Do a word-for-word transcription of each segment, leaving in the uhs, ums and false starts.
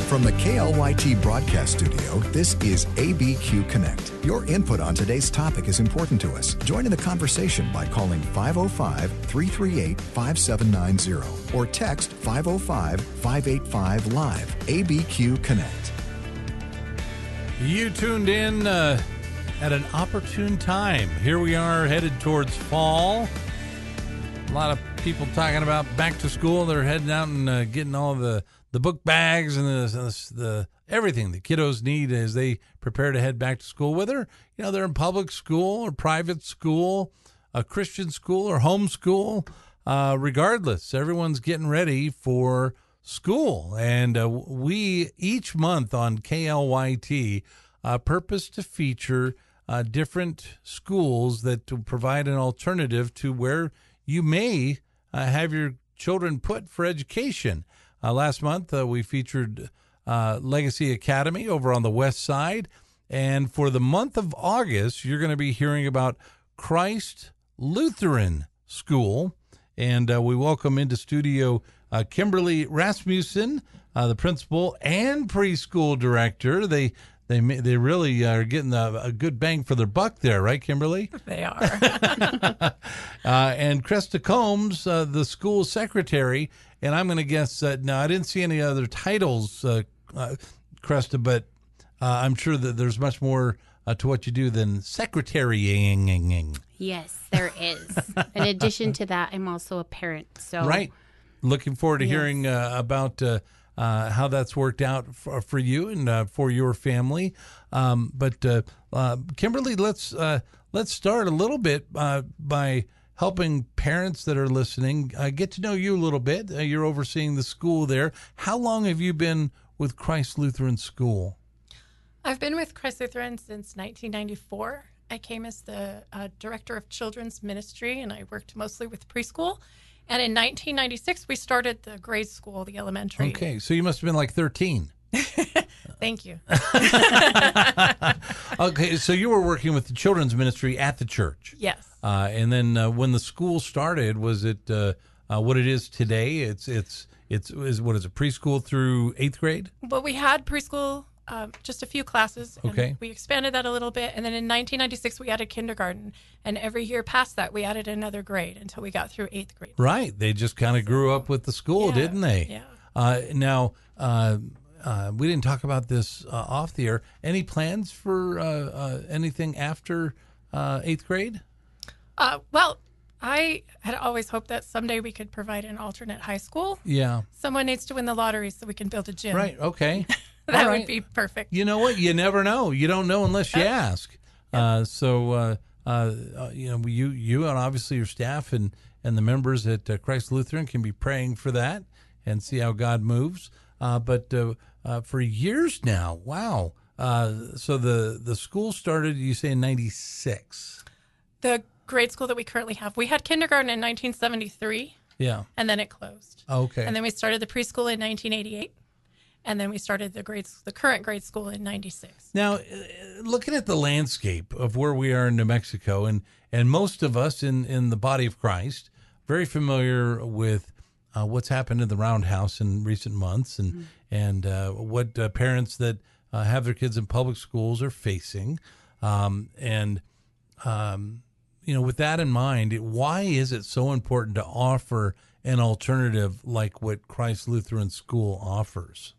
From the K L Y T broadcast studio, this is A B Q Connect. Your input on today's topic is important to us. Join in the conversation by calling five oh five, three three eight, five seven nine zero or text five oh five, five eight five, live. A B Q Connect. You tuned in uh, at an opportune time. Here we are headed towards fall. A lot of people talking about back to school. They're heading out and uh, getting all the the book bags and the, the everything the kiddos need as they prepare to head back to school, whether you know they're in public school or private school, a Christian school or homeschool. Uh, regardless, everyone's getting ready for school, and uh, we each month on K L Y T uh, purpose to feature uh, different schools that to provide an alternative to where you may uh, have your children put for education. Uh, last month, uh, we featured uh, Legacy Academy over on the west side. And for the month of August, you're going to be hearing about Christ Lutheran School. And uh, we welcome into studio uh, Kimberly Rasmussen, uh, the principal and preschool director. They they they really are getting a, a good bang for their buck there, right, Kimberly? They are. uh, and Krista Combs, uh, the school secretary. And I'm going to guess, uh, now I didn't see any other titles, uh, uh, Krista, but uh, I'm sure that there's much more uh, to what you do than secretarying. Yes, there is. In addition to that, I'm also a parent. So right. Looking forward to yes. hearing uh, about uh, uh, how that's worked out for, for you and uh, for your family. Um, but uh, uh, Kimberly, let's uh, let's start a little bit uh, by helping parents that are listening uh, get to know you a little bit. Uh, you're overseeing the school there. How long have you been with Christ Lutheran School? I've been with Christ Lutheran since nineteen ninety-four. I came as the uh, director of children's ministry, and I worked mostly with preschool. And in nineteen ninety-six, we started the grade school, the elementary. Okay, so you must have been like thirteen. Thank you. Okay, so you were working with the children's ministry at the church. Yes. Uh, and then uh, when the school started, was it uh, uh, what it is today? It's it's it's is what is it, preschool through eighth grade? But we had preschool, um, just a few classes. And Okay. we expanded that a little bit. And then in nineteen ninety-six, we added kindergarten. And every year past that, we added another grade until we got through eighth grade. Right. They just kind of grew up with the school, Yeah, didn't they? yeah. Uh, now, uh, uh, we didn't talk about this uh, off the air. Any plans for uh, uh, anything after uh, eighth grade? Uh, well, I had always hoped that someday we could provide an alternate high school. Yeah. Someone needs to win the lottery so we can build a gym. Right. Okay. That All would right. be perfect. You know what? You never know. You don't know unless you ask. Uh, so, uh, uh, uh, you know, you you and obviously your staff and, and the members at uh, Christ Lutheran can be praying for that and see how God moves. Uh, but uh, uh, for years now, wow. Uh, so the, the school started, you say, in ninety-six. The grade school that we currently have, we had kindergarten in nineteen seventy-three, Yeah. and then it closed. Okay. And then we started the preschool in nineteen eighty-eight, and then we started the grade, the current grade school in ninety-six. Now, uh, looking at the landscape of where we are in New Mexico, and, and most of us in, in the body of Christ, very familiar with uh, what's happened in the Roundhouse in recent months and, mm-hmm. and uh, what uh, parents that uh, have their kids in public schools are facing. Um, and, um, you know, with that in mind, why is it so important to offer an alternative like what Christ Lutheran School offers?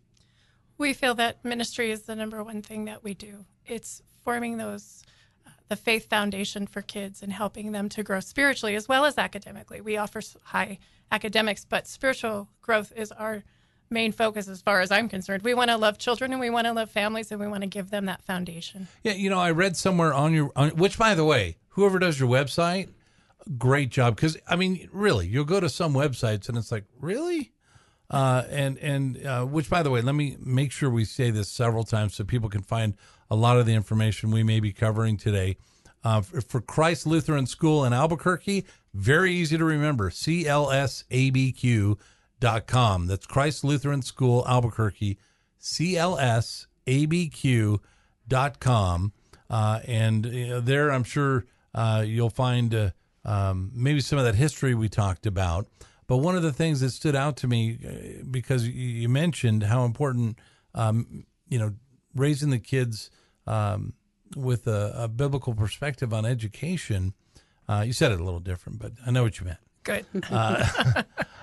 We feel that ministry is the number one thing that we do. It's forming those, uh, the faith foundation for kids and helping them to grow spiritually as well as academically. We offer high academics, but spiritual growth is our main focus as far as I'm concerned. We want to love children and we want to love families and we want to give them that foundation. Yeah, you know, I read somewhere on your, on, which by the way, whoever does your website, great job. Because, I mean, really, you'll go to some websites and it's like, really? Uh, and, and uh, which, by the way, let me make sure we say this several times so people can find a lot of the information we may be covering today. Uh, for, for Christ Lutheran School in Albuquerque, very easy to remember, C L S A B Q dot com. That's Christ Lutheran School, Albuquerque, C L S A B Q dot com. Uh, and you know, there, I'm sure uh, you'll find uh, um, maybe some of that history we talked about. But one of the things that stood out to me, uh, because you mentioned how important um, you know, raising the kids um, with a, a biblical perspective on education. Uh, you said it a little different, but I know what you meant. Good. Uh,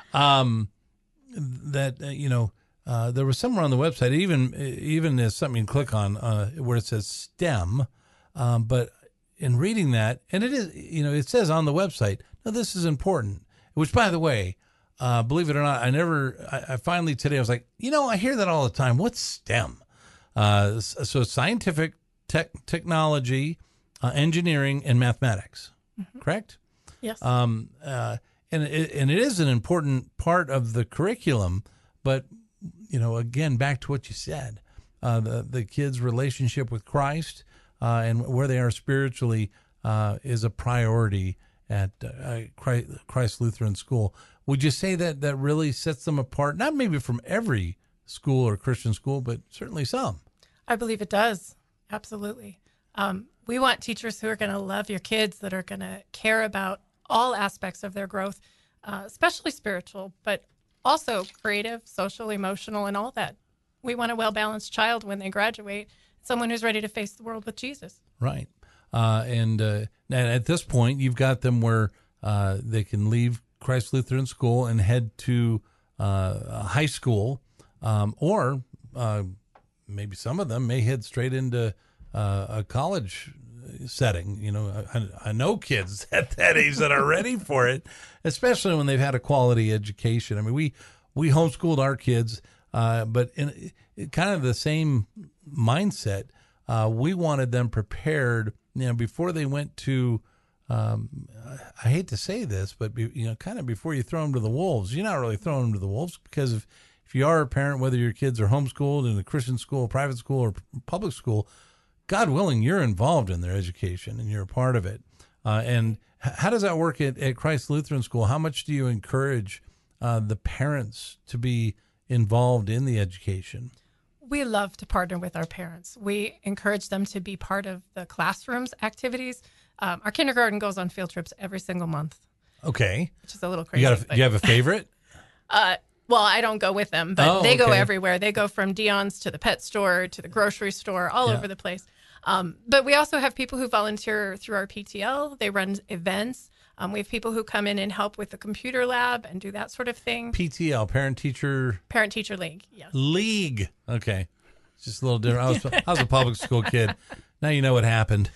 um, that uh, you know, uh, there was somewhere on the website, even even as something you can click on uh, where it says STEM, um, but in reading that, and it is, you know, it says on the website, no, this is important. Which, by the way, uh, believe it or not, I never, I, I finally today I was like, you know, I hear that all the time. What's STEM? Uh, so scientific, tech, technology, uh, engineering, and mathematics. Mm-hmm. Correct? Yes. Um, uh, and it, and it is an important part of the curriculum, but you know, again, back to what you said, uh, the the kids' relationship with Christ uh, and where they are spiritually uh, is a priority at uh, Christ, Christ Lutheran School. Would you say that that really sets them apart? Not maybe from every school or Christian school, but certainly some. I believe it does. Absolutely. Um, we want teachers who are going to love your kids, that are going to care about all aspects of their growth, uh, especially spiritual, but also creative, social, emotional, and all that. We want a well-balanced child when they graduate, someone who's ready to face the world with Jesus. Right. Uh, and, uh, and at this point, you've got them where uh, they can leave Christ Lutheran School and head to uh, a high school, um, or uh, maybe some of them may head straight into uh, a college setting. You know, I, I know kids at that age that are ready for it, especially when they've had a quality education. I mean, we we homeschooled our kids, uh, but in, in kind of the same mindset. Uh, we wanted them prepared, you know, before they went to. Um, I hate to say this, but be, you know, kind of before you throw them to the wolves, you're not really throwing them to the wolves, because if if you are a parent, whether your kids are homeschooled in a Christian school, private school, or public school, God willing, you're involved in their education and you're a part of it. Uh, and how does that work at, at Christ Lutheran School? How much do you encourage uh, the parents to be involved in the education? We love to partner with our parents. We encourage them to be part of the classroom's activities. Um, our kindergarten goes on field trips every single month. Okay. Which is a little crazy. You, got a, but, you have a favorite? uh, well, I don't go with them, but oh, they go okay. everywhere. They go from Dion's to the pet store to the grocery store, all yeah. over the place. Um, but we also have people who volunteer through our P T L. They run events. Um, we have people who come in and help with the computer lab and do that sort of thing. P T L, Parent Teacher... Parent Teacher League, yes. League. Okay. It's just a little different. I was, I was a public school kid. Now you know what happened.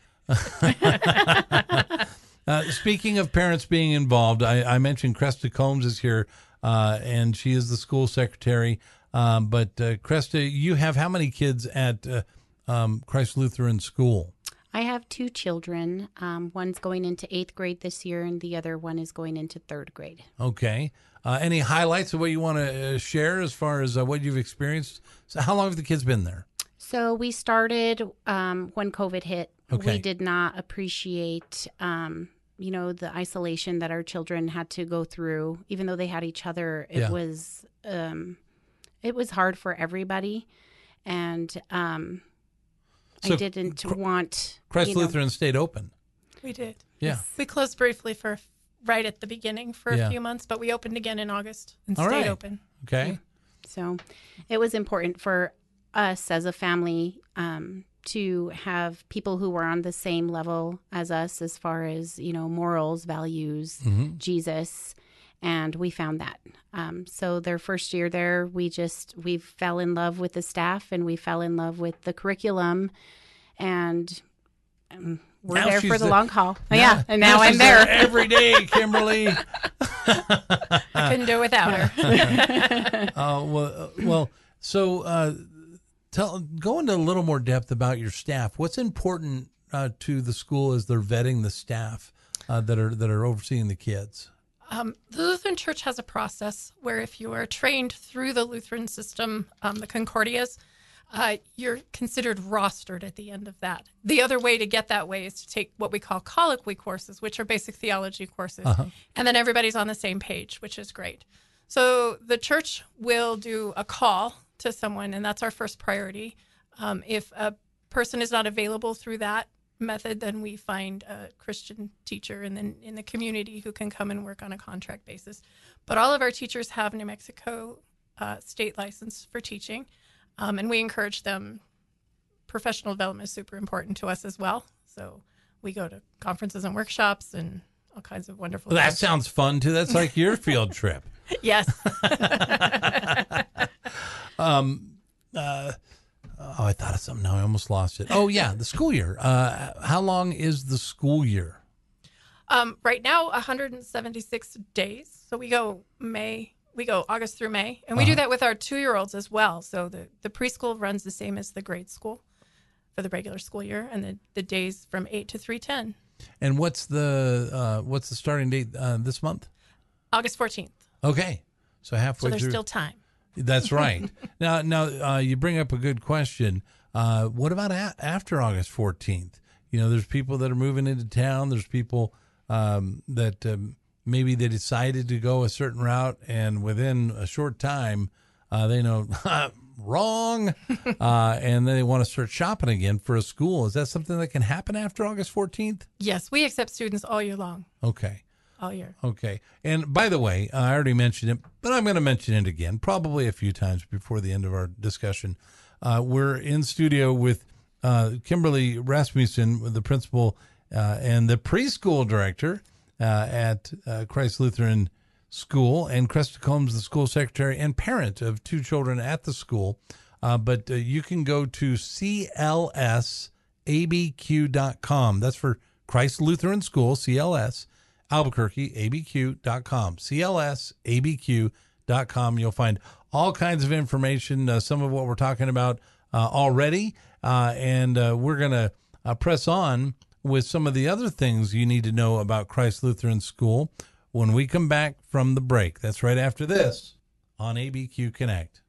uh, speaking of parents being involved, I, I mentioned Cresta Combs is here, uh, and she is the school secretary. Um, but uh, Cresta, you have how many kids at uh, um, Christ Lutheran School? I have two children. Um, one's going into eighth grade this year, and the other one is going into third grade. Okay. Uh, any highlights of what you want to uh, share as far as uh, what you've experienced? So how long have the kids been there? So we started um, when COVID hit. Okay. We did not appreciate, um, you know, the isolation that our children had to go through. Even though they had each other, it Yeah. was um, it was hard for everybody, and um, So I didn't Cr- want Christ you know, Lutheran stayed open. We did. Yeah. We closed briefly for right at the beginning for a Yeah. few months, but we opened again in August and All stayed right. open. Okay. So it was important for us as a family um, to have people who were on the same level as us as far as, you know, morals, values, Mm-hmm. Jesus. And we found that. Um, so their first year there, we just, we fell in love with the staff and we fell in love with the curriculum. And um, we're Now there she's for the the- long haul. Now- yeah. And now, now I'm she's there. every day, Kimberly. I couldn't do it without her. Uh, well, uh, well. So, uh, tell go into a little more depth about your staff. What's important uh, to the school as they're vetting the staff uh, that are that are overseeing the kids? Um, the Lutheran Church has a process where if you are trained through the Lutheran system, um, the Concordias, uh, you're considered rostered at the end of that. The other way to get that way is to take what we call colloquy courses, which are basic theology courses, Uh-huh. and then everybody's on the same page, which is great. So the church will do a call to someone, and that's our first priority. Um, if a person is not available through that method, then we find a Christian teacher in the, in the community who can come and work on a contract basis. But all of our teachers have New Mexico uh, state license for teaching. Um, and we encourage them. Professional development is super important to us as well. So we go to conferences and workshops and all kinds of wonderful Well, that things. sounds fun, too. That's like your field trip. Yes. um, uh, oh, I thought of something now. I almost lost it. Oh, yeah, the school year. Uh, how long is the school year? Um, right now, one hundred seventy-six days. So we go May, we go August through May. And we Uh-huh. do that with our two-year-olds as well. So the, the preschool runs the same as the grade school for the regular school year. And the, the days from eight to three ten. And what's the uh, what's the starting date uh, this month? August fourteenth. Okay, so halfway So there's through. still time. That's right. now, now uh, you bring up a good question. Uh, what about a- after August fourteenth? You know, there's people that are moving into town. There's people um, that um, maybe they decided to go a certain route, and within a short time, uh, they know wrong, uh, and they want to start shopping again for a school. Is that something that can happen after August fourteenth? Yes, we accept students all year long. Okay. All year. Okay. And by the way, I already mentioned it, but I'm going to mention it again, probably a few times before the end of our discussion. Uh, we're in studio with uh, Kimberly Rasmussen, the principal uh, and the preschool director uh, at uh, Christ Lutheran School, and Cresta Combs, the school secretary and parent of two children at the school. Uh, but uh, you can go to C L S A B Q dot com. That's for Christ Lutheran School, C L S. Albuquerque, A B Q dot com, C L S A B Q dot com. You'll find all kinds of information, uh, some of what we're talking about uh, already, uh, and uh, we're going to uh, press on with some of the other things you need to know about Christ Lutheran School when we come back from the break. That's right after this on A B Q Connect.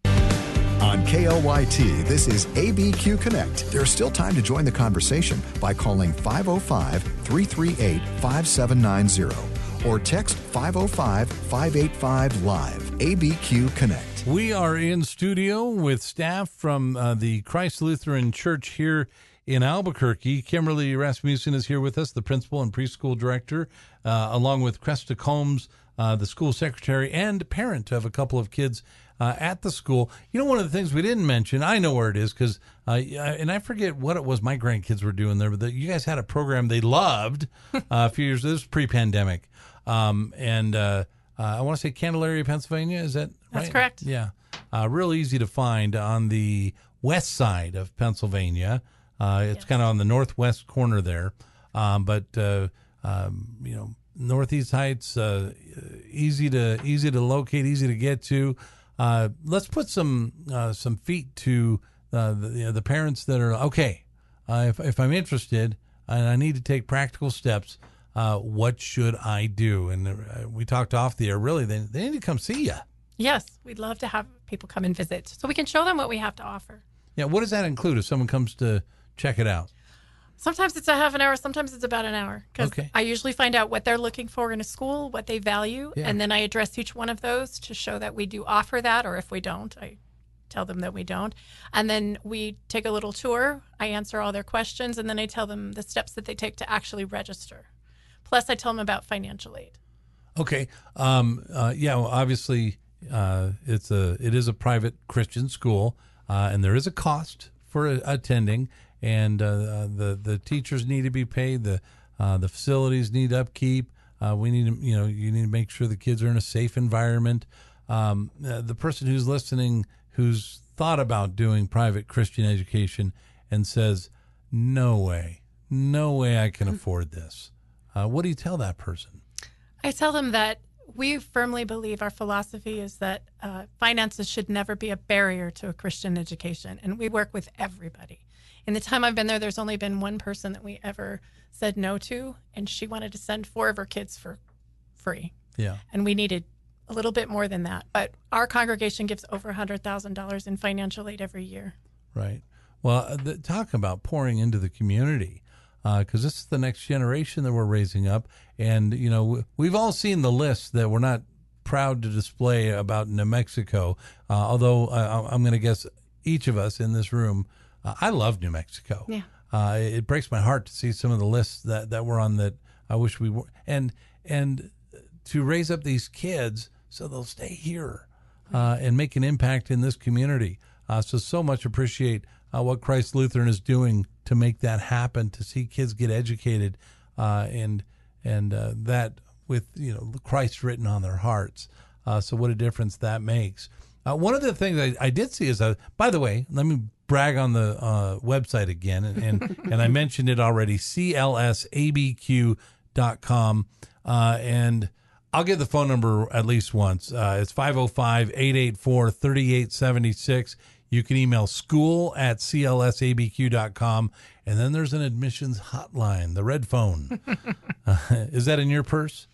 On K L Y T, this is A B Q Connect. There's still time to join the conversation by calling five oh five, three three eight, five seven nine zero or text five oh five, five eight five, live. A B Q Connect. We are in studio with staff from uh, the Christ Lutheran Church here in Albuquerque. Kimberly Rasmussen is here with us, the principal and preschool director, uh, along with Cresta Combs, uh, the school secretary and parent of a couple of kids Uh, at the school. You know, one of the things we didn't mention, I know where it is because, uh, and I forget what it was my grandkids were doing there, but the, you guys had a program they loved uh, a few years, this was pre-pandemic. Um, and uh, uh, I want to say Candelaria, Pennsylvania, is that right? That's correct. Yeah. Uh, real easy to find on the west side of Pennsylvania. Uh, it's Yes. kind of on the northwest corner there. Um, but, uh, um, you know, Northeast Heights, uh, easy to easy to locate, easy to get to. Uh, let's put some uh, some feet to uh, the, you know, the parents that are, okay, uh, if, if I'm interested and I need to take practical steps, uh, what should I do? And uh, we talked off the air, really, they, they need to come see you. Yes, we'd love to have people come and visit so we can show them what we have to offer. Yeah, what does that include if someone comes to check it out? Sometimes it's a half an hour, sometimes it's about an hour. Because Okay. I usually find out what they're looking for in a school, what they value, Yeah. and then I address each one of those to show that we do offer that, or if we don't, I tell them that we don't. And then we take a little tour, I answer all their questions, and then I tell them the steps that they take to actually register. Plus, I tell them about financial aid. Okay. Um, uh, yeah, well, obviously, uh, it's a it is a private Christian school, uh, and there is a cost for uh, attending. And uh, the the teachers need to be paid. The uh, the facilities need upkeep. Uh, we need to, you know, you need to make sure the kids are in a safe environment. Um, uh, the person who's listening, who's thought about doing private Christian education, and says, "No way, no way, I can afford this." Uh, what do you tell that person? I tell them that we firmly believe our philosophy is that uh, finances should never be a barrier to a Christian education, and we work with everybody. In the time I've been there, there's only been one person that we ever said no to, and she wanted to send four of her kids for free. Yeah. And we needed a little bit more than that. But our congregation gives over one hundred thousand dollars in financial aid every year. Right. Well, uh, the, talk about pouring into the community, because uh, this is the next generation that we're raising up. And, you know, w- we've all seen the list that we're not proud to display about New Mexico, uh, although uh, I'm going to guess each of us in this room, uh, I love New Mexico. Yeah. Uh, it breaks my heart to see some of the lists that, that we're on that I wish we were. And, and to raise up these kids so they'll stay here uh, and make an impact in this community. Uh, so, so much appreciate uh, what Christ Lutheran is doing to make that happen, to see kids get educated, uh, and and uh, that with, you know, Christ written on their hearts. Uh, so what a difference that makes. Uh, one of the things I, I did see is, uh, by the way, let me brag on the uh, website again, and and, and I mentioned it already, C L S A B Q dot com, uh, and I'll give the phone number at least once. Uh, it's five oh five, eight eight four, three eight seven six. You can email school at C L S A B Q dot com, and then there's an admissions hotline, the red phone. uh, is that in your purse?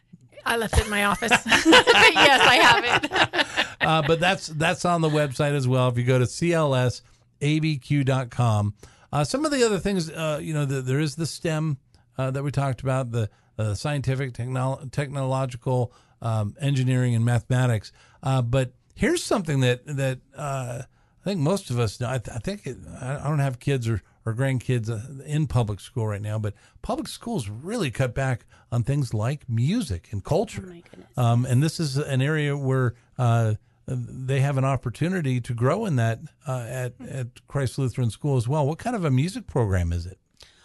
I left it in my office. Yes, I have it. uh, but that's that's on the website as well. If you go to C L S A B Q dot com. Uh, some of the other things, uh, you know, the, there is the STEM uh, that we talked about, the uh, scientific, technolo- technological, um, engineering, and mathematics. Uh, but here's something that that uh, I think most of us know. I, th- I think it, I don't have kids or, or grandkids in public school right now, but public schools really cut back on things like music and culture. Oh my goodness. Um, and this is an area where uh, they have an opportunity to grow in that uh, at, at Christ Lutheran School as well. What kind of a music program is it?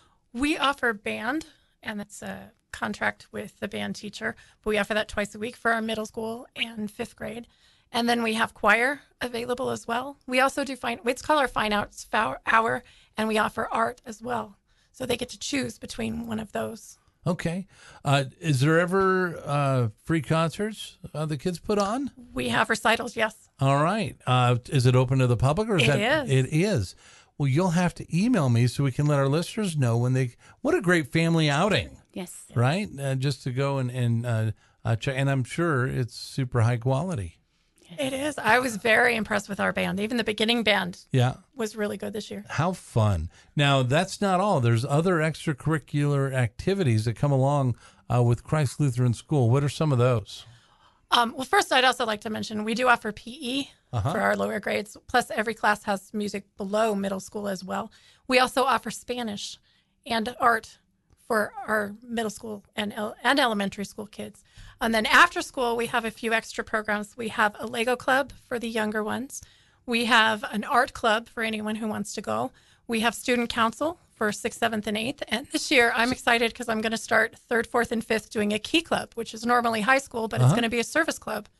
We offer band, and it's a contract with the band teacher. But we offer that twice a week for our middle school and fifth grade. And then we have choir available as well. We also do fine, it's called our Fine Arts Hour, and we offer art as well. So they get to choose between one of those. Okay. Uh, is there ever uh, free concerts uh, the kids put on? We have recitals, yes. All right. Uh, is it open to the public? Or is It that, is. It is. Well, you'll have to email me so we can let our listeners know when they, what a great family outing, Yes. right? Uh, just to go and, and uh, uh, check. And I'm sure it's super high quality. It is. I was very impressed with our band. Even the beginning band Yeah. was really good this year. How fun. Now, that's not all. There's other extracurricular activities that come along uh, with Christ Lutheran School. What are some of those? Um, well, first, I'd also like to mention we do offer P E Uh-huh. for our lower grades. Plus, every class has music below middle school as well. We also offer Spanish and art for our middle school and el- and elementary school kids. And then after school, we have a few extra programs. We have a Lego club for the younger ones. We have an art club for anyone who wants to go. We have student council for sixth, seventh, and eighth. And this year, I'm excited because I'm going to start third, fourth, and fifth doing a Key Club, which is normally high school, but Uh-huh. it's going to be a service club.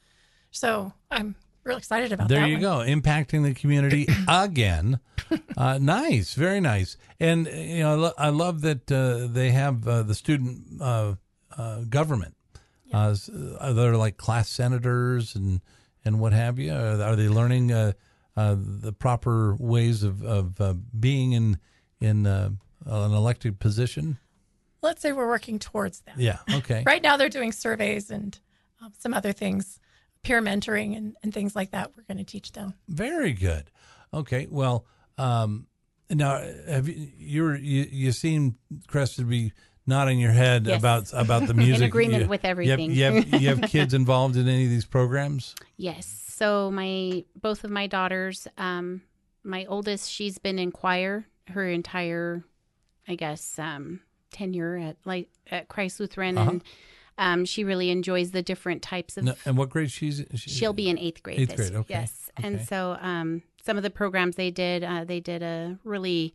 So I'm real excited about There that you one. go, impacting the community again. Uh, nice, very nice. And, uh, you know, I, lo- I love that uh, they have uh, the student uh, uh, government. Uh, s- are there like class senators and, and what have you? Are, are they learning uh, uh, the proper ways of, of uh, being in, in uh, an elected position? Let's say we're working towards that. Yeah, okay. Right now, they're doing surveys and um, some other things, peer mentoring and, and things like that. We're going to teach them. Very good. Okay. Well, um, now have you you're, you you seem, Crest, to be nodding your head Yes. about about the music. agreement You- with you have- everything. You have, you have kids involved in any of these programs? Yes. So my both of my daughters, um, my oldest, she's been in choir her entire, I guess, um, tenure at like at Christ Lutheran, Uh-huh. and um, she really enjoys the different types of. No, and what grade she's? She, She'll be in eighth grade. Eighth this, grade, okay, Yes, and okay. so um, some of the programs they did, uh, they did a really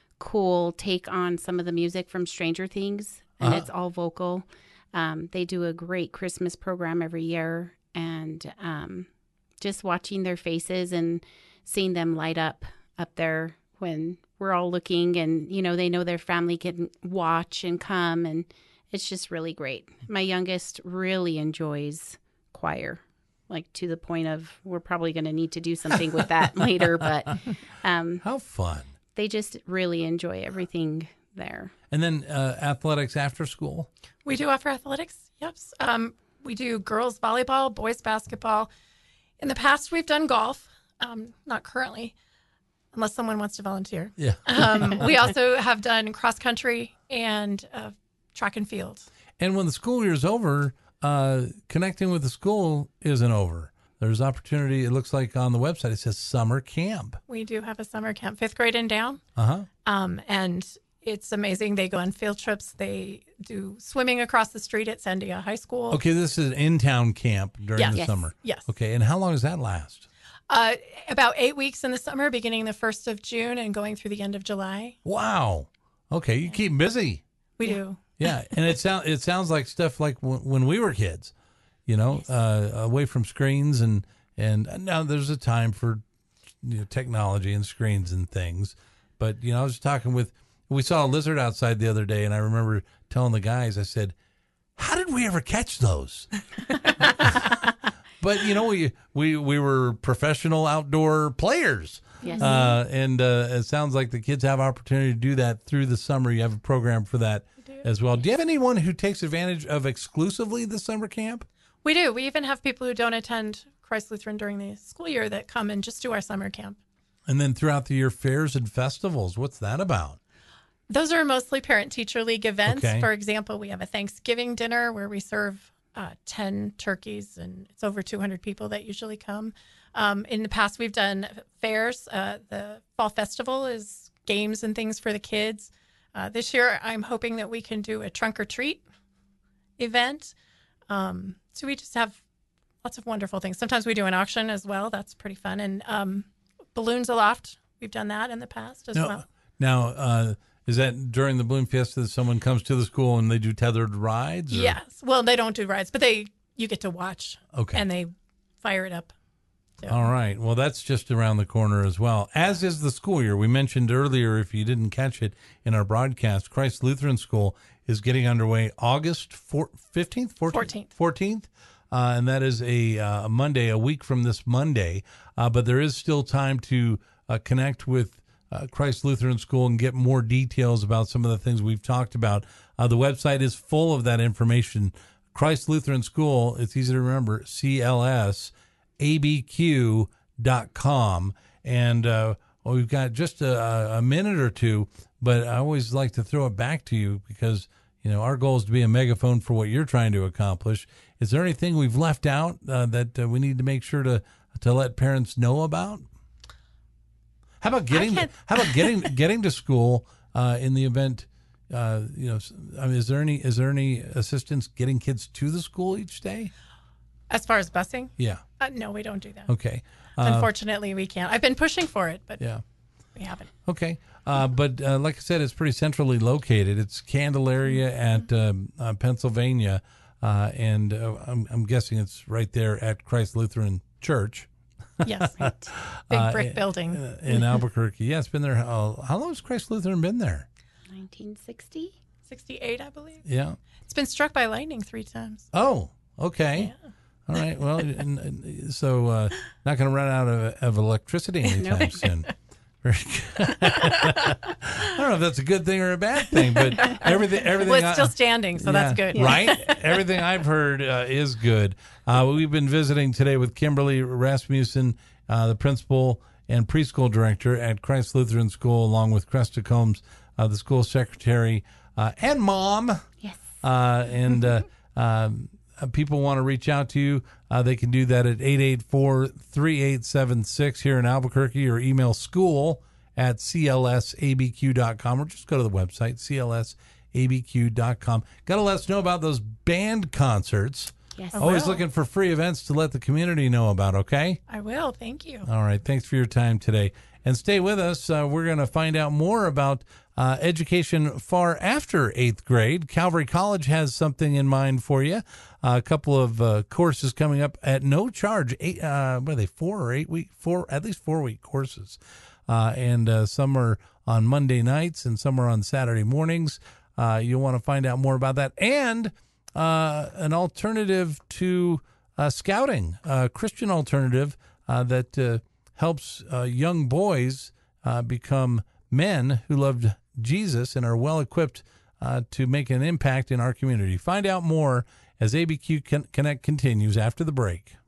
cool take on some of the music from Stranger Things, and Uh-huh. it's all vocal. Um, they do a great Christmas program every year, and um, just watching their faces and seeing them light up up there when we're all looking, and you know they know their family can watch and come, and it's just really great. My youngest really enjoys choir, like to the point of we're probably going to need to do something with that later, but um, How fun. they just really enjoy everything there. And then uh, athletics after school. We do offer athletics. Yep. Um, we do girls volleyball, boys basketball. In the past, we've done golf. Um, not currently, unless someone wants to volunteer. Yeah. Um, we also have done cross country and uh, track and field. And when the school year's over, uh, connecting with the school isn't over. There's opportunity. It looks like on the website it says summer camp. We do have a summer camp, fifth grade and down. Uh huh. Um, and it's amazing. They go on field trips. They do swimming across the street at Sandia High School. Okay, this is an in-town camp during Yes. the Yes. summer. Yes. Okay, and how long does that last? Uh, about eight weeks in the summer, beginning the first of June and going through the end of July. Wow. Okay, you keep busy. We do. Yeah, and it sounds it sounds like stuff like w- when we were kids, you know, Yes. uh, away from screens, and and now there's a time for, you know, technology and screens and things. But you know, I was talking with we saw a lizard outside the other day, and I remember telling the guys, I said, "How did we ever catch those?" But you know, we we we were professional outdoor players. Yes. Uh, and uh, it sounds like the kids have opportunity to do that through the summer. You have a program for that as well. Do you have anyone who takes advantage of exclusively the summer camp? We do. We even have people who don't attend Christ Lutheran during the school year that come and just do our summer camp. And then throughout the year, fairs and festivals. What's that about? Those are mostly parent-teacher league events. Okay. For example, we have a Thanksgiving dinner where we serve uh, ten turkeys, and it's over two hundred people that usually come. Um, in the past, we've done fairs. Uh, the Fall Festival is games and things for the kids. Uh, this year, I'm hoping that we can do a trunk or treat event. Um, so we just have lots of wonderful things. Sometimes we do an auction as well. That's pretty fun. And um, Balloons Aloft, we've done that in the past as No, well. Now, uh, is that during the Balloon Fiesta that someone comes to the school and they do tethered rides? Or? Yes. Well, they don't do rides, but they you get to watch. Okay. And they fire it up. So, All right. Well, that's just around the corner as well, as is the school year. We mentioned earlier, if you didn't catch it in our broadcast, Christ Lutheran School is getting underway August fifteenth, fourteenth, fourteenth, uh, and that is a uh, Monday, a week from this Monday. Uh, but there is still time to uh, connect with uh, Christ Lutheran School and get more details about some of the things we've talked about. Uh, the website is full of that information. Christ Lutheran School, it's easy to remember, C L S A B Q dot com. And uh, well, we've got just a, a minute or two, but I always like to throw it back to you because, you know, our goal is to be a megaphone for what you're trying to accomplish. Is there anything we've left out uh, that uh, we need to make sure to to let parents know about? How about getting how about getting getting to school uh, in the event? Uh, you know, I mean, is there any is there any assistance getting kids to the school each day? as far as busing, Yeah. uh, no, we don't do that. Okay. Uh, Unfortunately, we can't. I've been pushing for it, but yeah. we haven't. Okay. Uh, but uh, like I said, it's pretty centrally located. It's Candelaria at um, uh, Pennsylvania, uh, and uh, I'm, I'm guessing it's right there at Christ Lutheran Church. Yes, big Uh, brick in- building. in Albuquerque. Yeah, it's been there. Uh, how long has Christ Lutheran been there? nineteen sixty. sixty-eight, I believe. Yeah. It's been struck by lightning three times. Oh, okay. Yeah. All right. Well, and, and so uh, not going to run out of, of electricity anytime soon. Very good. I don't know if that's a good thing or a bad thing, but everything, everything. Well, it's I- still standing, so that's Yeah, good. right? Everything I've heard uh, is good. Uh, we've been visiting today with Kimberly Rasmussen, uh, the principal and preschool director at Christ Lutheran School, along with Cresta Combs, uh, the school secretary, uh, and mom. Yes. Uh, and uh, um, uh, people want to reach out to you, uh, they can do that at eight eight four, three eight seven six here in Albuquerque, or email school at C L S A B Q dot com, or just go to the website, C L S A B Q dot com. Got to let us know about those band concerts. Yes. Always will. looking for free events to let the community know about, okay? I will. Thank you. All right. Thanks for your time today. And stay with us. Uh, we're going to find out more about uh, education far after eighth grade. Calvary College has something in mind for you. Uh, a couple of uh, courses coming up at no charge. Eight, uh, what are they, four or eight week? Four, at least four week courses. Uh, and uh, some are on Monday nights and some are on Saturday mornings. Uh, you'll want to find out more about that. And uh, an alternative to uh, scouting, a Christian alternative uh, that uh, helps uh, young boys uh, become men who loved Jesus and are well equipped uh, to make an impact in our community. Find out more as A B Q Connect continues after the break.